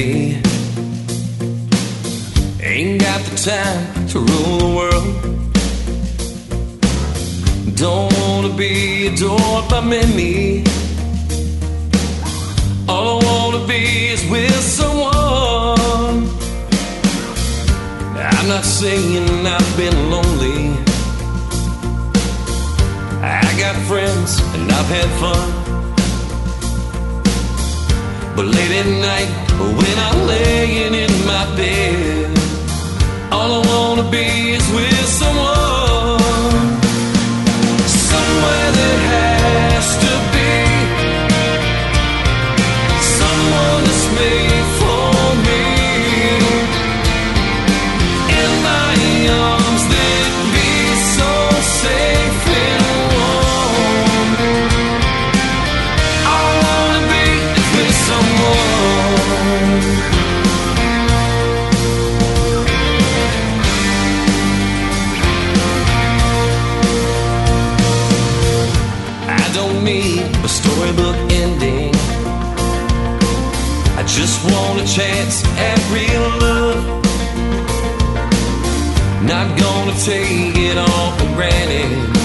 happy. Ain't got the time to rule the world. Don't wanna be adored by many. All I wanna be is with someone. I'm not saying I've been lonely. I got friends and I've had fun. But late at night, when I'm laying in my bed, all I wanna be is with someone. Somewhere that has to be someone that's made for me. In my arms they'd be so safe and warm. All I wanna be is with someone. I don't need a storybook ending. I just want a chance at real love. Not gonna take it all for granted.